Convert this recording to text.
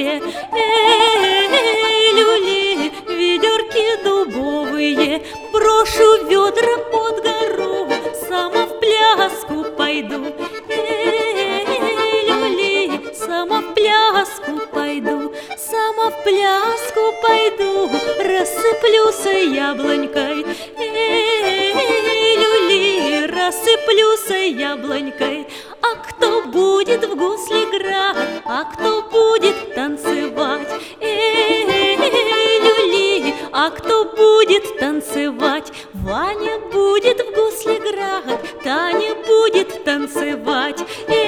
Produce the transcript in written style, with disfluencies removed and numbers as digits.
дубовые, люли, ведерки дубовые. Брошу ведра под гору, сама в пляску пойду. Люли, сама в пляску пойду, сама в пляску пойду, рассыплюсь яблонькой. Люли, рассыплюсь яблонькой. А кто будет в гусле играть, а кто будет танцевать? Люли, а кто будет танцевать? Ваня будет в гусле играть, Таня будет танцевать.